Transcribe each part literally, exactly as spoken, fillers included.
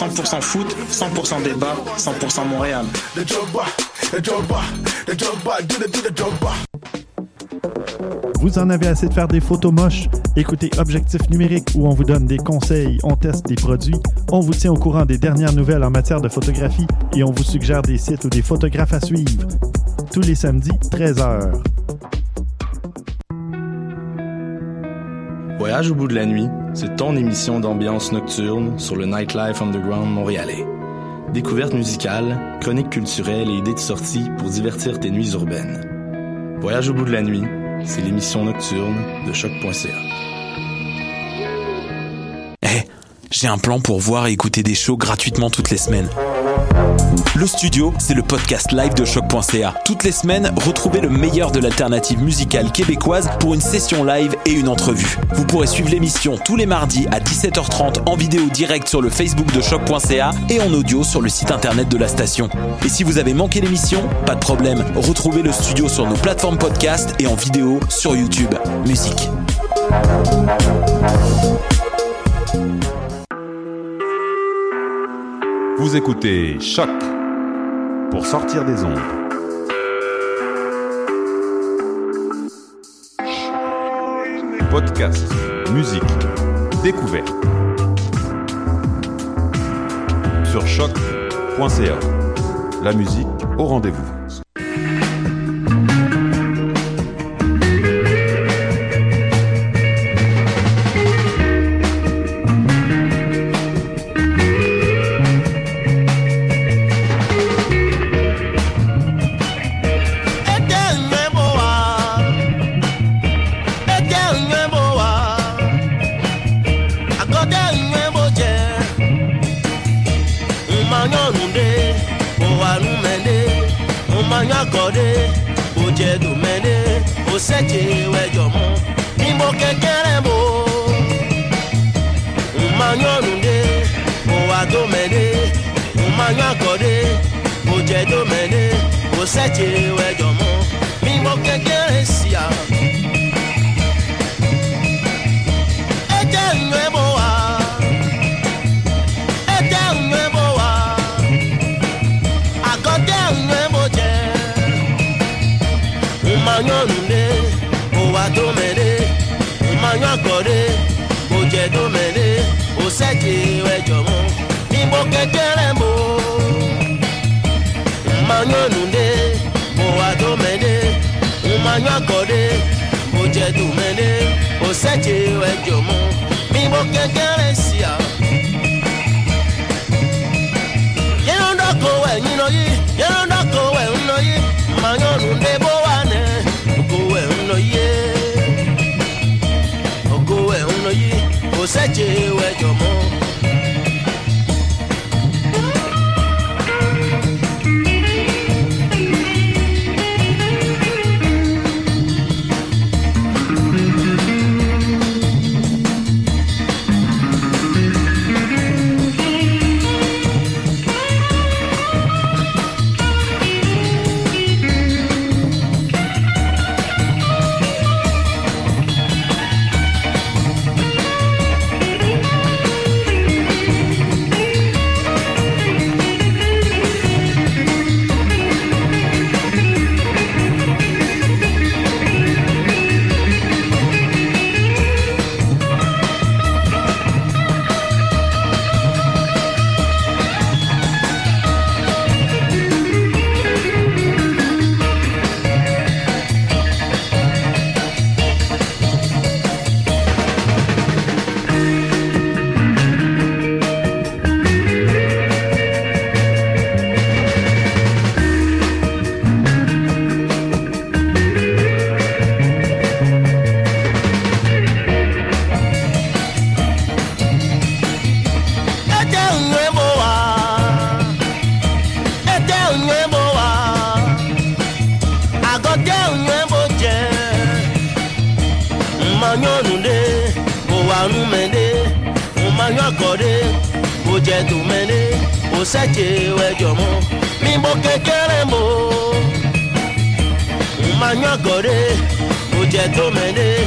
cent pour cent foot, cent pour cent débat, cent pour cent Montréal. Vous en avez assez de faire des photos moches? Écoutez Objectif Numérique où on vous donne des conseils, on teste des produits, on vous tient au courant des dernières nouvelles en matière de photographie et on vous suggère des sites ou des photographes à suivre. Tous les samedis, treize heures. Voyage au bout de la nuit, c'est ton émission d'ambiance nocturne sur le Nightlife Underground montréalais. Découvertes musicales, chroniques culturelles et idées de sortie pour divertir tes nuits urbaines. Voyage au bout de la nuit, c'est l'émission nocturne de choc point c a. Eh, hey, j'ai un plan pour voir et écouter des shows gratuitement toutes les semaines. Le Studio, c'est le podcast live de choc point c a. Toutes les semaines, retrouvez le meilleur de l'alternative musicale québécoise pour une session live et une entrevue. Vous pourrez suivre l'émission tous les mardis à dix-sept heures trente en vidéo direct sur le Facebook de choc point c a et en audio sur le site internet de la station. Et si vous avez manqué l'émission, pas de problème, retrouvez le Studio sur nos plateformes podcast et en vidéo sur YouTube. Musique. Vous écoutez Choc pour sortir des ondes. Podcast, musique, découverte. Sur choc point c a. La musique au rendez-vous.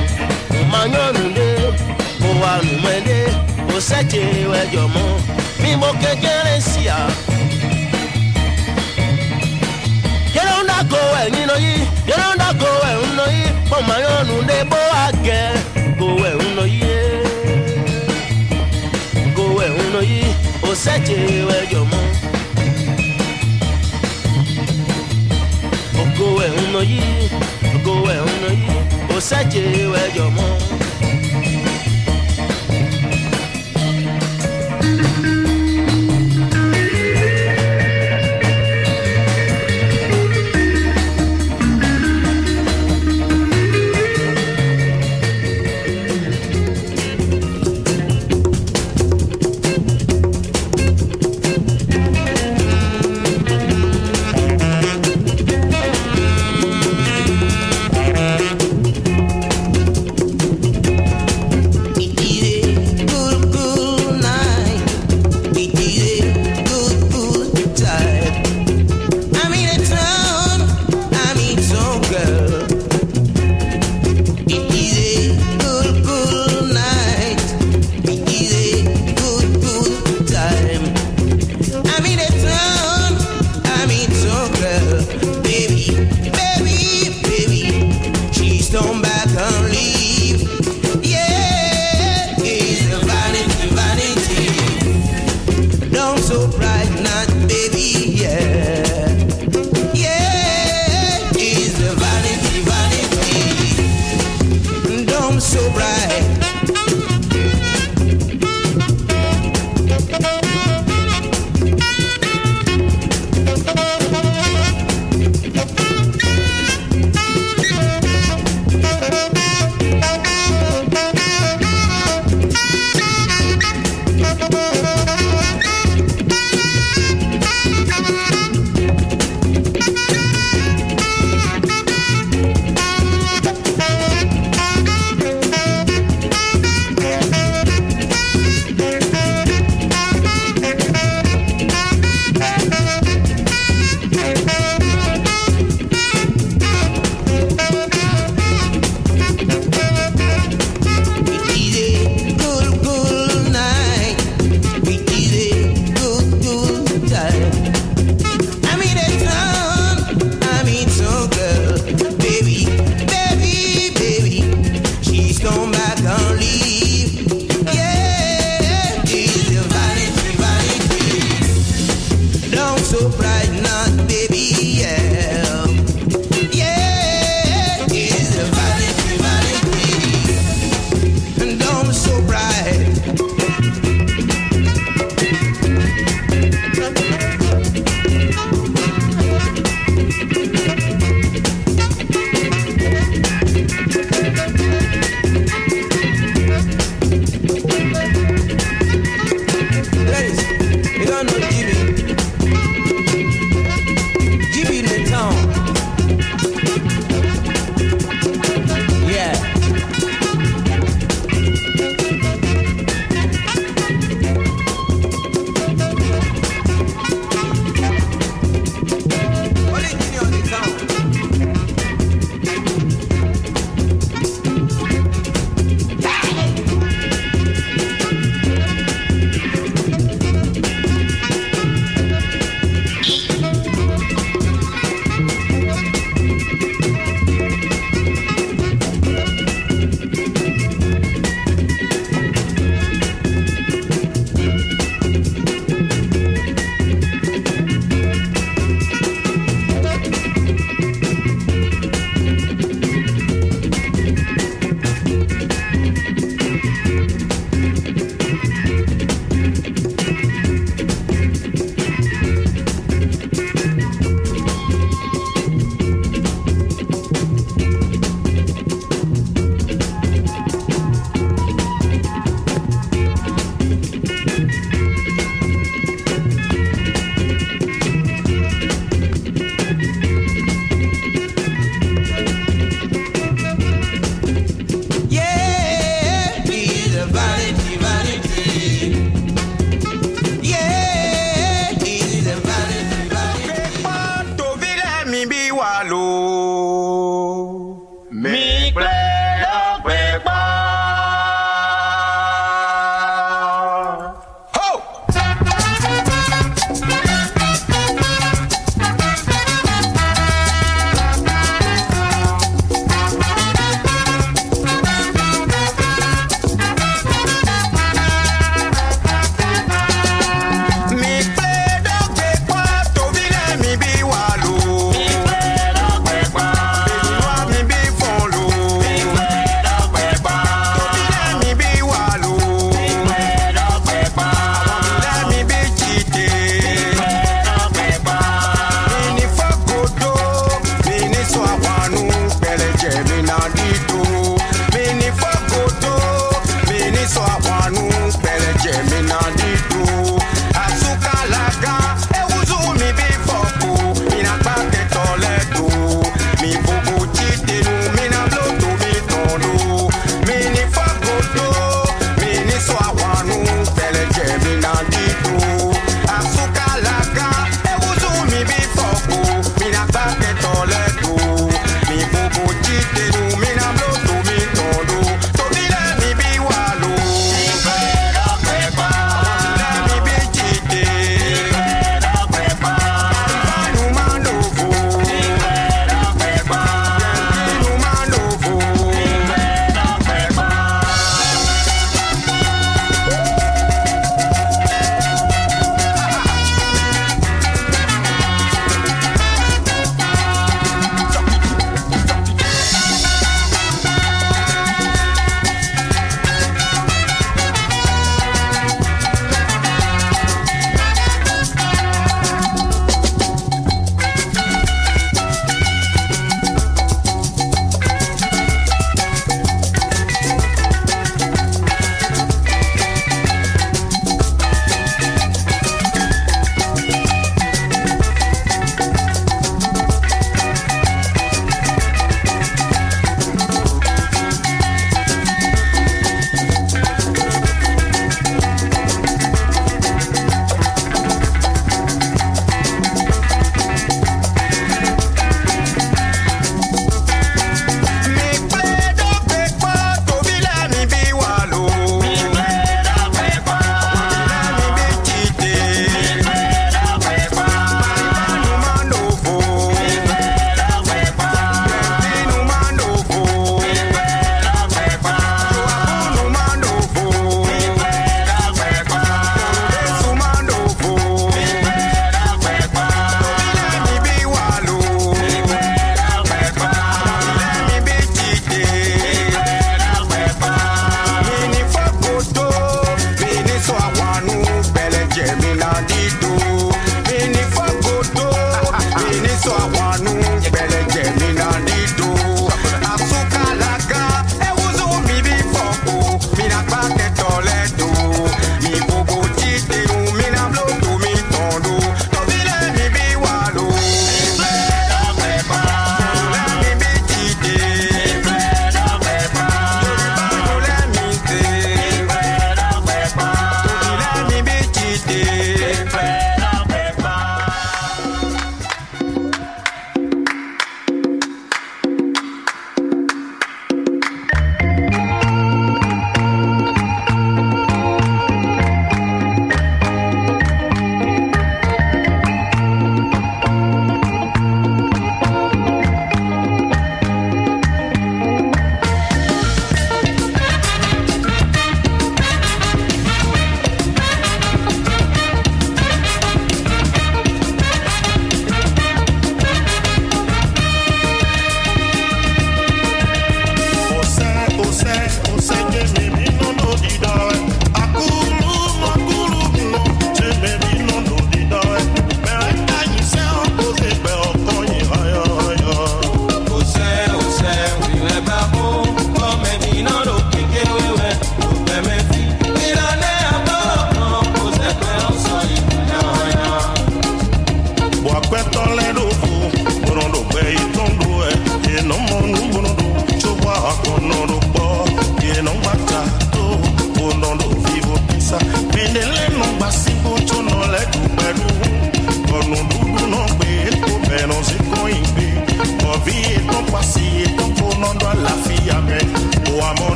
Mi mo kekere sia. You don't not go well, you know you. You don't not go well, you know you. But my own they bo again. Go well, you know you. Go well, you know you. O seche well your mom. Go well, you know you. Go well, you know you. O seche well your mom.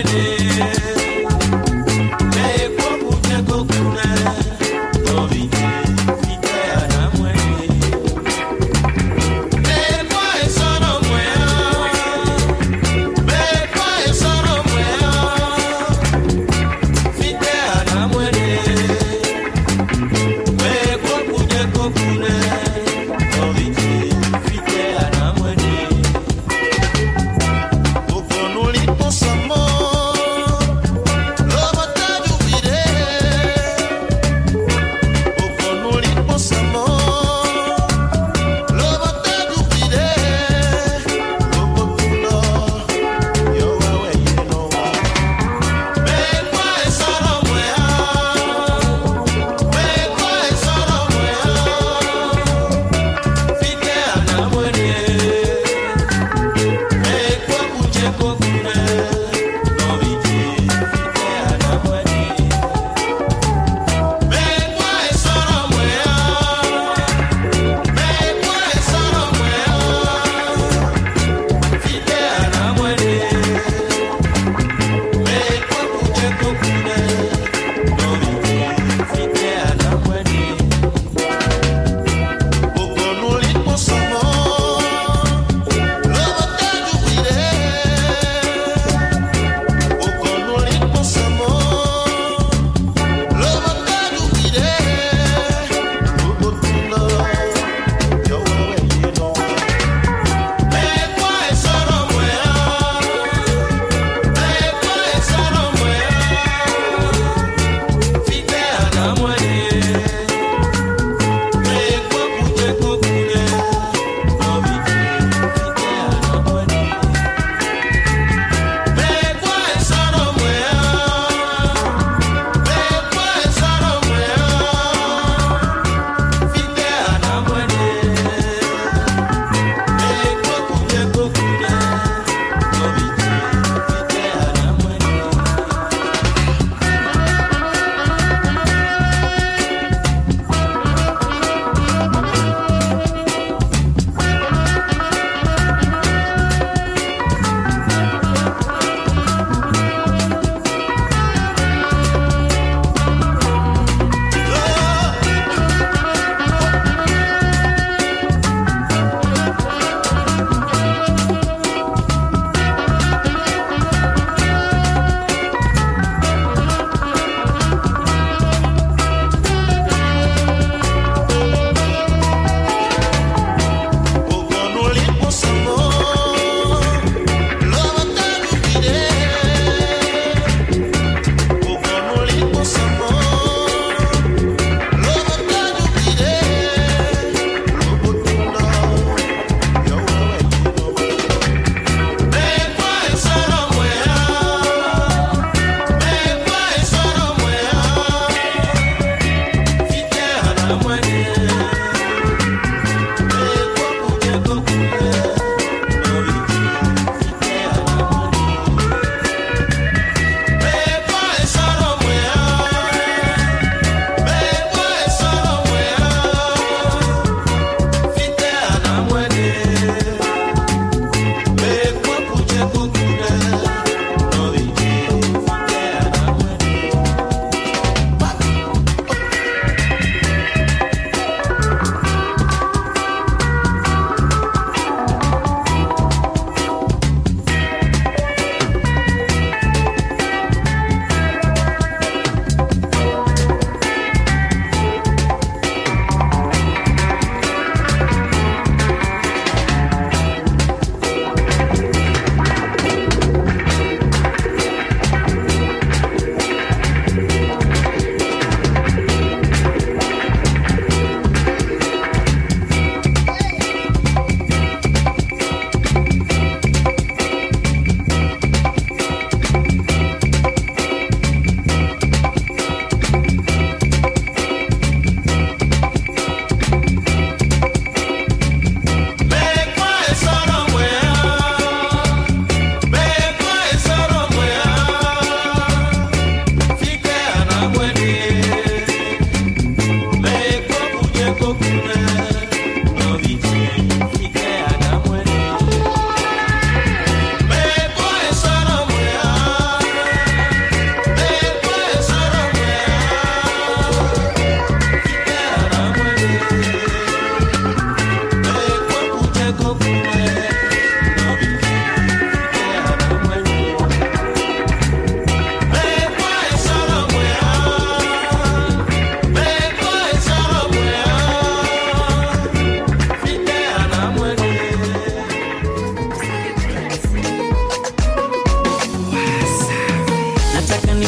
Some more.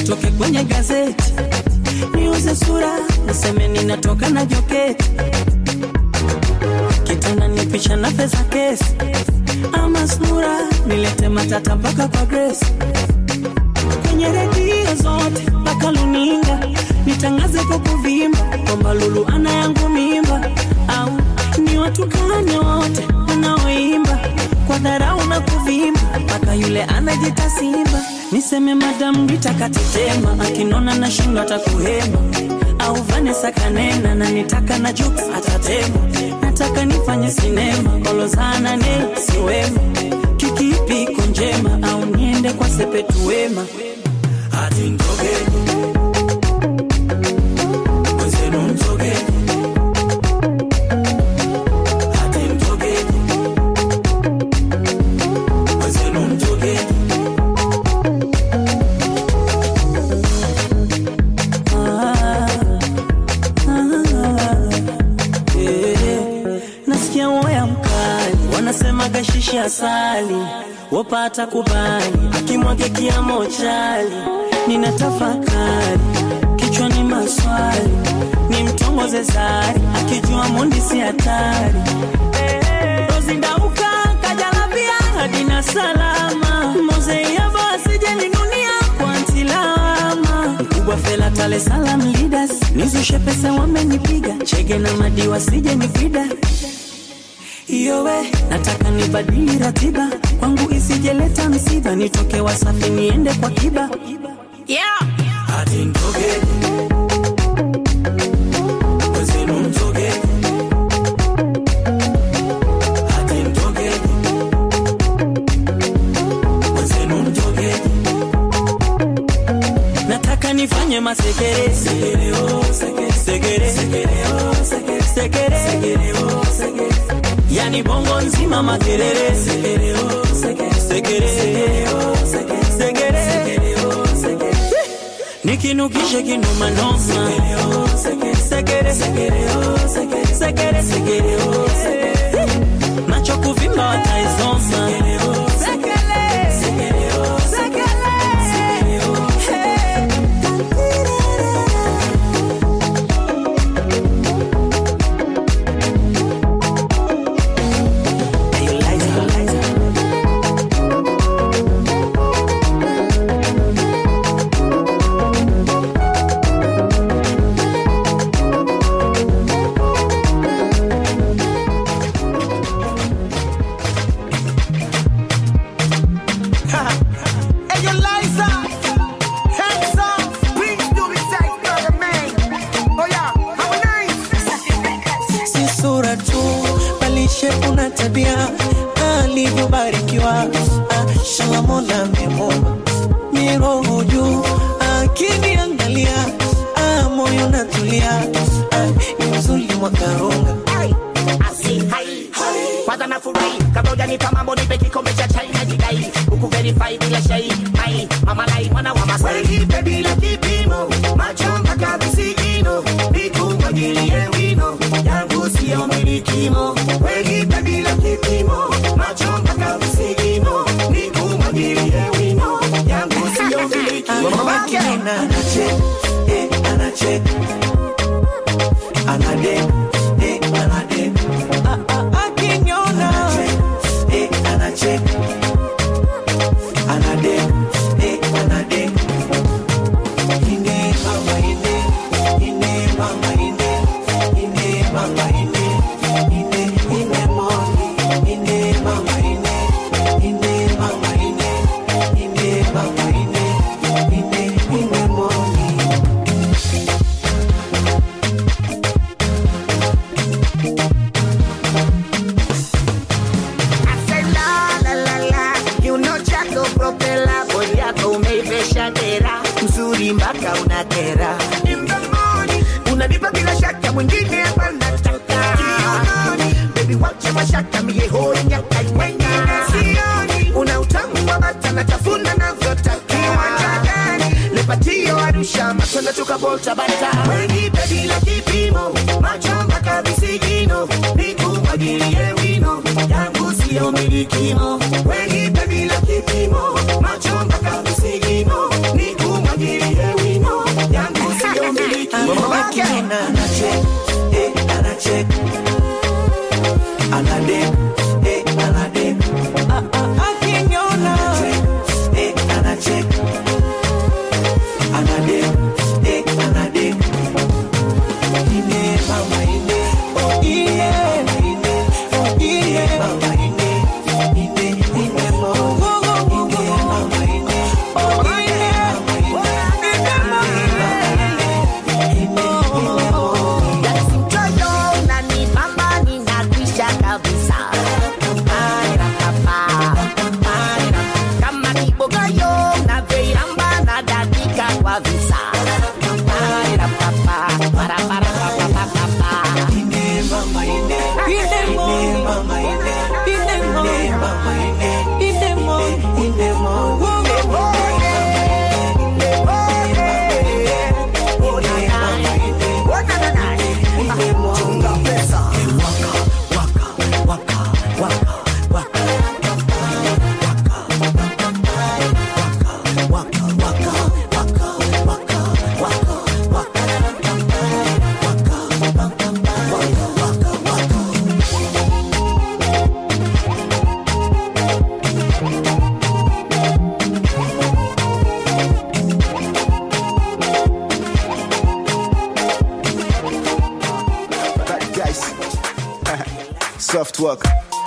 nitoke kwenye gazeti, niuze sura, niseme ninatoka na joketi. Kitanda ni picha na pesa kesi, ama sura, nilete matata mpaka kwa Grace. Kwenye redio zote, mpaka luninga, nitangaze kwa kuvimba, kwamba Lulu ana yangu mimba. Au ni watu kanya wote, wanaoimba kwa dharau na kuvimba, mpaka yule anajita simba. Niseme Madam Rita katetema, akinona na shingo atakuhema. Au Vanessa kanena, na nitaka na Jux atatema. Nataka nifanye sinema, kolozana ne siwema. Kikipi konjema, au niende kwa Sepetu Wema. Hadi ntogeni, wezenu mtogeni. Hadi ntogeni, wezenu mtogeni. Ah, ah, yeah. Nasikia waya mkali, wanasema gashishi asali, wapata kubali, akimwage kiamo chali. Ninatafakari, kichwa ni maswali, ni mtongoze zari, akijua mundi si hatari. Rozinda uka, kajalabia, hadina salama. Moze ya basi jeninunia kwa antilama. Mkubwa Fela Tale Salam Leaders, nizushe pesa wamenipiga. Chege na madiwa sije nifida. Iyo we, nataka nibadili ratiba, kwangu isijeleta msiba. Nitoke Wasafi niende kwa Kiba. Yeah. Hadi ntogeni, wezenu mtogeni. Hadi ntogeni, wezenu mtogeni. Nataka nifanye masekere, sekere oh sekere, sekere sekere oh sekere, sekere sekere oh sekere. Yani bongo nzima makelele, sekere oh sekere, sekere sekere oh sekere, sekere sekere oh sekere. Nikinukishe kinuma noma, sekere oh sekere, sekere sekere oh sekere, sekere sekere oh sekere. Macho kuvimba wataizoma, sekere oh sekere, sekere oh sekere, sekere oh sekere. Alivyobarikiwa, Shalamona memoma, miroho juu, akiniangalia, moyo natulia, ni mzuri mwakaronga. Kwanza nafurahi, kabla hujanipa mambo nipe kikombe cha chai na jidai. Uku verify bila shai, mai, mama lai, mwana wa Masai. Wenipe bila kipimo, macho mpaka visigino, nikumwagilie wino, yangu siyo milikimo. Wenipe bila kipimo, macho mpaka visigino, nikumwagilie wino, yangu siyo milikimo. Anache, eh, anache, anade, eh, anade. Ah, ah, akinyona, eh, anache, anade, eh, anade. Ine mama ine, ine mama ine, ine mama ine, ine ine moni, ine mama ine, ine mama ine, ine mama ine, ine ine moni. Mzuri mpaka unatera. In the morning, unanipa bila shaka, mwingine hapa nataka. Kioni, baby wache mashaka, mie hoi nyaka wengine sioni. Una utamu wa bata na tafuna na vyotaka. Kiwanjani, lepatio Arusha, matunda tukabolta bata. Wenipe bila kipimo, macho mpaka visigino, nikumwagilie wino, yangu siyo milikimo. Wenipe bila kipimo, macho mpaka visigino, nikumwagilie soft work.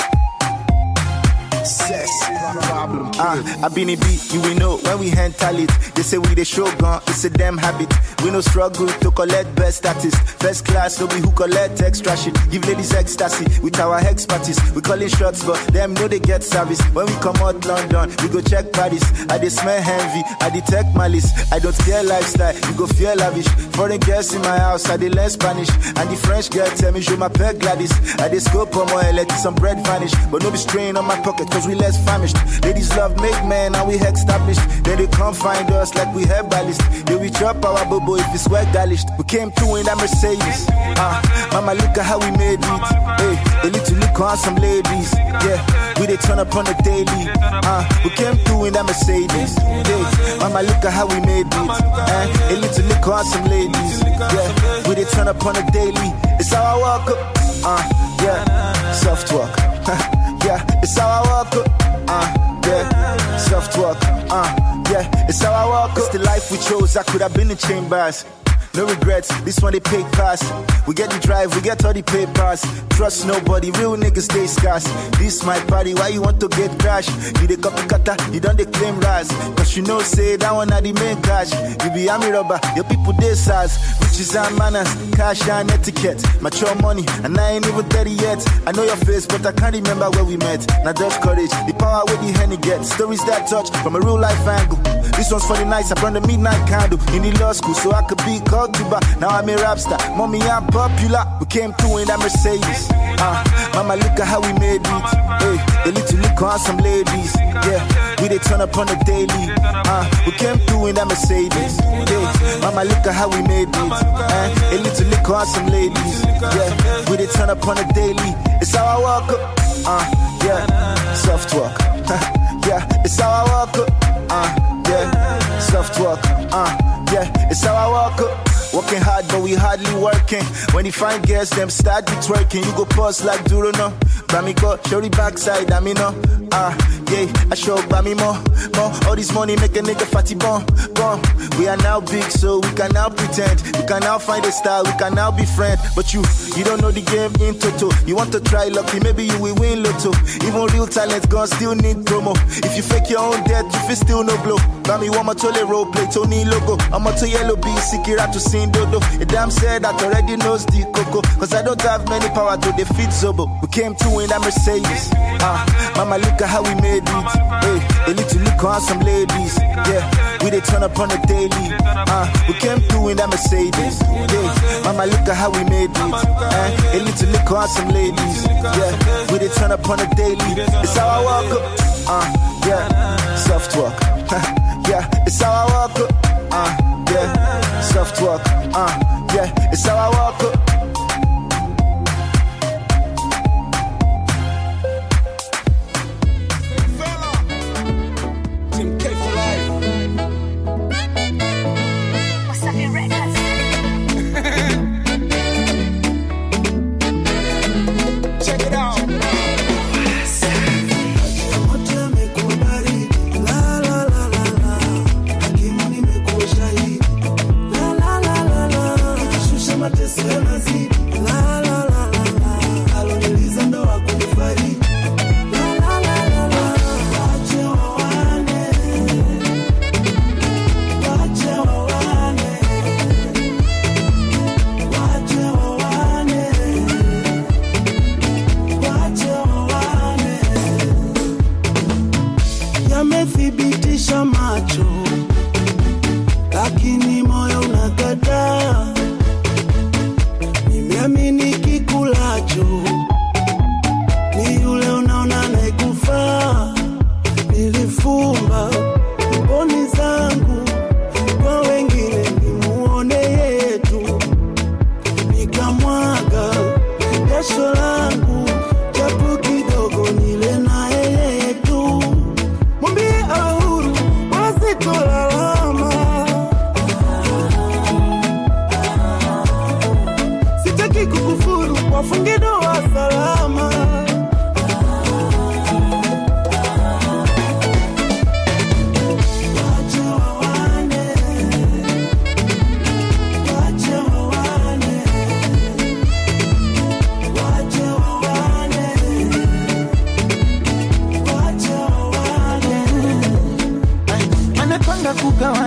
Sex problem. Ah, I been a beat, you will know when we handle it. They say we the show gun, it's a damn habit. We no struggle to collect best status. First class, no be who collect extra shit. Give ladies ecstasy with our expertise. We calling shots, but them know they get service. When we come out London, we go check Paris. I dey smell envy, I detect malice. I don't care lifestyle, you go feel lavish. Foreign girls in my house, I dey learn Spanish. And the French girl tell me, je m'appelle Gladys. I dey scope on my let some bread vanish. But no be strain on my pocket, cause we less famished. Ladies love make men and we established. Then they come find us like we herbalists. Then we chop our bobo if it's well garnished. We came through in that Mercedes. Ah, uh, mama look at how we made it. Hey, a little look on some ladies. Yeah, we they turn up on the daily. Ah, uh, we came through in that Mercedes. Hey, mama look at how we made it. Eh, a little look on some ladies. Yeah, we they turn up on the daily. It's how I walk up. Ah, uh, yeah, soft walk. Yeah, it's how I walk up. Uh, yeah, soft work. Uh, yeah, it's how I walk up. It's the life we chose. I could have been in chambers. No regrets, this one they pay pass. We get the drive, we get all the papers. Trust nobody, real niggas stay scarce. This my party, why you want to get crash? You the copy cutter, you don't they claim rise. Cause you know say that one are the main cash. You be army rubber, your people they size. Riches and manners, cash and etiquette. Mature money, and I ain't even thirty yet. I know your face, but I can't remember where we met. Now just courage, the power where the henny get. Stories that touch from a real life angle. This one's for the nights, I burn the midnight candle. In the law school, so I could be called Tuba. Now I'm a rap star, mommy I'm popular. We came through in that Mercedes. Ah, uh, mama look at how we made it. Hey, a little look on some ladies. Yeah, we they turn up on the daily. Ah, uh, we came through in that Mercedes. Hey, mama look at how we made it. Eh, a little look on some ladies. Yeah, we they turn up on the daily. It's how I walk up. Ah, uh, yeah, soft walk. Yeah, it's how I walk up. Ah, uh, yeah, soft walk. Ah, uh, yeah, it's how I walk up. Working hard, but we hardly working. When you find girls, them start be twerking. You go pause like Duro, no. Bami go, show the backside, I mean, no. Ah, yeah, I show Bami more. More, all this money make a nigga fatty bomb. Bomb. We are now big, so we can now pretend. We can now find a style, we can now be friends. But you, you don't know the game in toto. You want to try lucky, maybe you will win lotto. Even real talent gonna still need promo. If you fake your own death, you feel still no blow. Bami, want my tole role play, Tony logo. I'm a to yellow B, Sikira to sing dodo. A damn said that already knows the coco. Cause I don't have many power to defeat Zobo. We came through in that Mercedes. Ah, uh, mama look at how we made it. Hey, a little look on some ladies. Yeah, we they turn up on the daily. Ah, uh, we came through in that Mercedes. Hey, mama look at how we made it. Eh, a little look on some ladies. Yeah, we they turn up on the daily. It's how I walk up. Ah, uh, yeah, soft walk. Yeah, it's how I walk up. Ah, uh, yeah, soft walk. Ah, uh, yeah, it's how I walk up.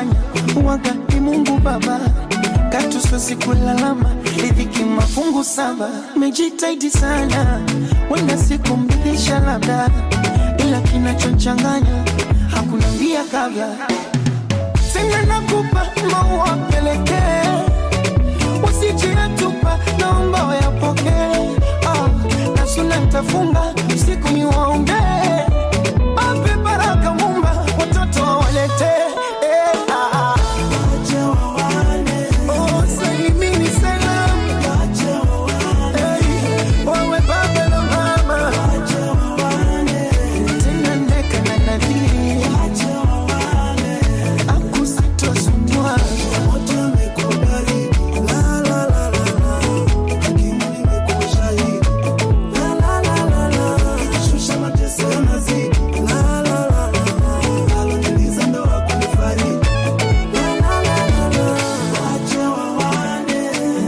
mama, uwaga ni Mungu Baba, katu sosi kulalama, riziki mafungu saba. Mejitaidi sana, wenda siku mbidhisha labda, ila kinachochanganya hakuna mbia kabla. Tena nakupa maua peleke, usijia tupa naomba wayapoke. Ah, nasuna nitafunga usiku ni waombe, ape baraka Mumba watoto walete. Eh, ah, ah. Oh, salimini salam. Hey, wawe baba na mama. Tena neka na nadhiri, akusito sumwa. La la la la la, hakimu nimekushahidi. La la la la la, shusha mateso ya mazi. La la la la, aloniliza ndo wakunifariji. La la la la la, wache wawane,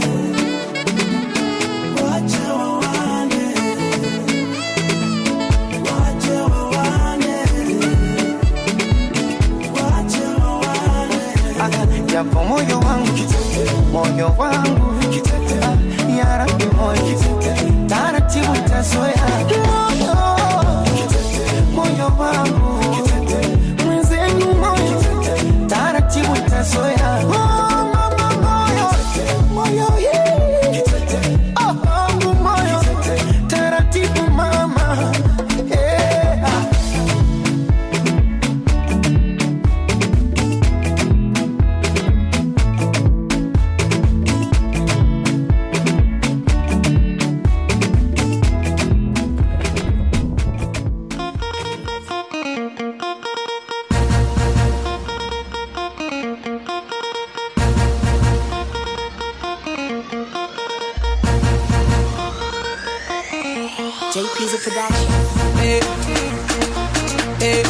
wache wawane, wache wawane, wache wawane. Japo moyo wangu kitete, moyo wangu kitete, ah, ya Rabbi moyo kitete, taratibu itazoea. Moyo kitete, moyo wangu kitete, mwenzenu moyo kitete, taratibu itazoea. Oh, mama moyo, moyo yeah, kitete, oh, wangu moyo kitete, taratibu mama, yeah, ah. J P's a production. Hey, hey,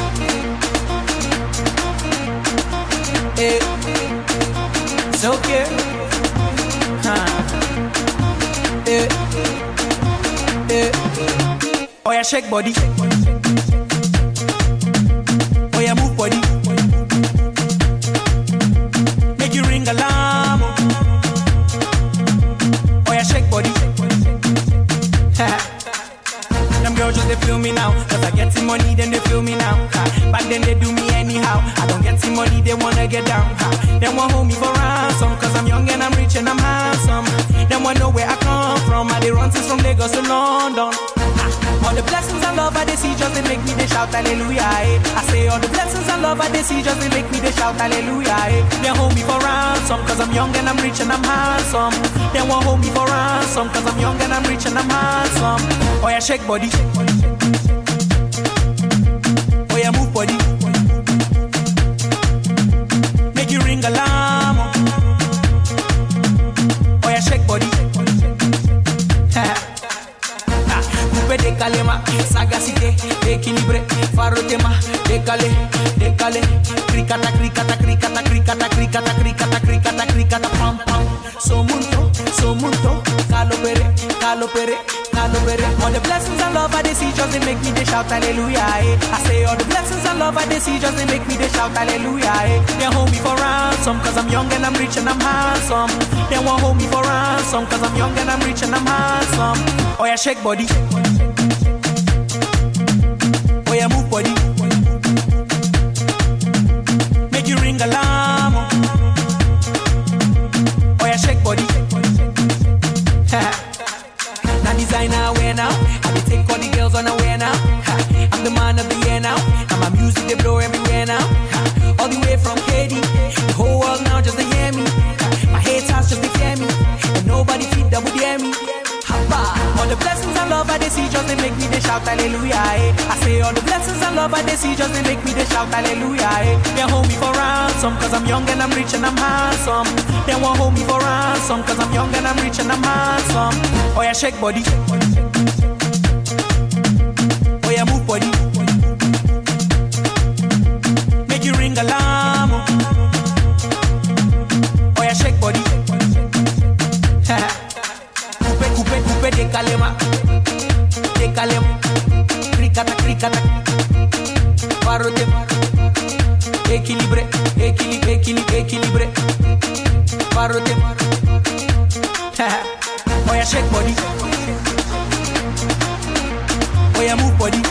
hey, it's okay. Huh. Hey, hey. Oh yeah, shake body. Oh yeah, move body. Make you ring alarm. Oh yeah, shake body. Them girls just they feel me now, cause I get some money, then they feel me now. Ha. Back then they do me anyhow. I don't get some money, they wanna get down. Ha. They want hold me for ransom, cause I'm young and I'm rich and I'm handsome. They want know where I come from. I they run since from Lagos to London. Ha. All the blessings and love I they see just they make me they shout hallelujah. Eh. I say all the blessings and love I they see just they make me they shout hallelujah. Eh. They hold me for ransom, cause I'm young and I'm rich and I'm handsome. They want hold me for ransom, cause I'm young and I'm rich and I'm handsome. Oh yeah, shake body. Oh yeah, move body. Make you ring alarm. Oh yeah, shake body. Coupe décalé ma sagacité, équilibré, farotema, décalé, décalé, cricata, cricata, cricata, cricata, cricata, cricata, cricata, cricata, pam pam. So mundo, so mundo, calo pere, calo pere, calo pere. All the blessings and love I they see just they make me they shout hallelujah. Eh. I say all the blessings and love I they see just they make me they shout hallelujah. Eh. They hold me for ransom, cause I'm young and I'm rich and I'm handsome. They won't hold me for ransom, cause I'm young and I'm rich and I'm handsome. Oh yeah, shake body. Oh yeah, move body. Make you ring alarm. Oh yeah, shake body. Now designer wear now. I be take all the girls on a wear now. I'm the man of the year now. And my music they blow everywhere now. All the way from K D, the whole world now just to hear me. My haters just to fear me, and nobody feed that would hear me. All the blessings and love I they see just they make me they shout hallelujah. Eh. I say all the blessings and love I they see just they make me they shout hallelujah. Eh. They hold me for ransom, cause I'm young and I'm rich and I'm handsome. They won't hold me for ransom, cause I'm young and I'm rich and I'm handsome. Oh yeah, shake body. Oh yeah, move body. Make you ring alarm. Oh yeah, shake body. Coupe, coupe, décalé ma, décalé ma, cricata, cricata, parote, équilibré, équilibré, équilibré. équilibré, paroté. Oh yeah, shake body. Oh yeah, move body.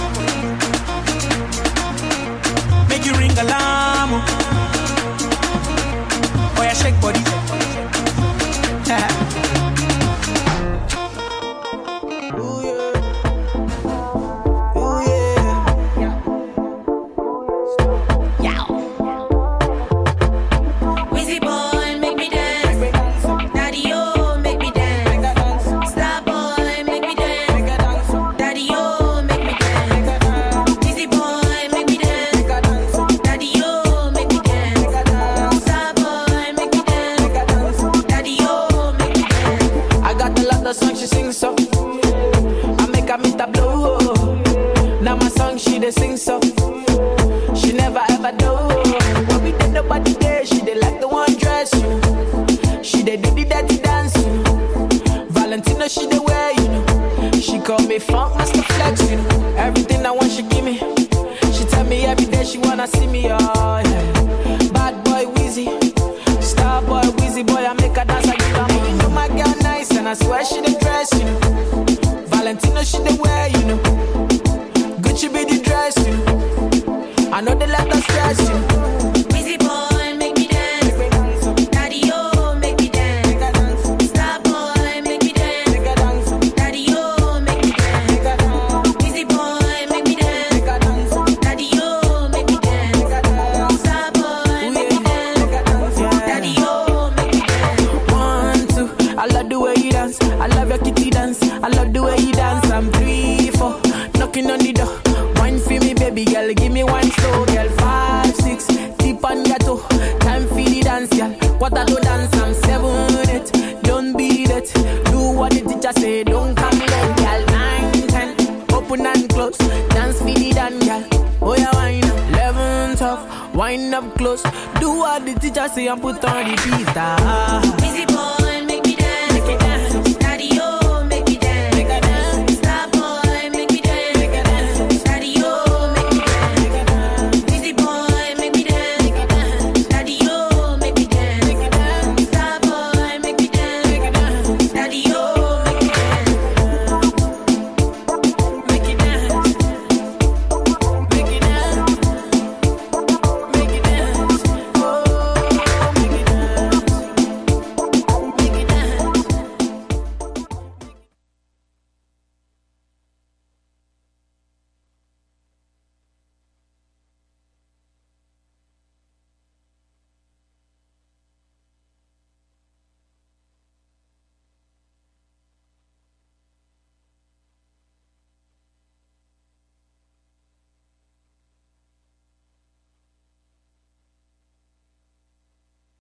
Make you ring alarm. Oh yeah, shake body. Ooh yeah. Ooh yeah. Yow. Wizzy boy, make me dance. Daddy, oh, make me dance. Star boy, make me dance. Daddy, oh, make me dance. Wizzy boy, make me dance. Daddy, oh, make me dance. Star boy, make me dance. Daddy, oh, make me dance. I got a lot of songs she sings so. I make her meet a blow. Now my song she dey sing so. She never ever do. But we did nobody there. She dey like the one dress, you know. She dey do the dirty dance, you know. Valentino she dey wear, you know. She call me Funk Master Flex, you know. Everything I want she give me. She tell me every day she wanna see me, oh yeah. Bad boy Wheezy, star boy Wheezy boy I make her dance like you know. You know my girl nice and I swear she dey dress, you know. Valentino she dey wear, you know. Gucci be the dress, you know. I know they let us stress, you know. Wizzy boy, make me dance. Daddy, oh, make me dance. Star boy, make me dance. Daddy, oh, make me dance. Wizzy boy, make me dance. Daddy, oh, make me dance. Star boy, make me dance. Daddy, oh, make me dance. One, two, I love the way you dance. I love your kitty dance. I love the way you dance. I'm three, four, knocking on the door. Wine for me, baby girl, give me one slow, girl. Five, six, tip on your toe. Time for the dance, girl. What I do dance, I'm seven, eight. Don't beat it. Do what the teacher say, don't come late, girl. Nine, ten, open and close. Dance for the dance, girl. Oh yeah, wine up. Eleven, twelve, wind up close. Do what the teacher say and put on the beat. Ah.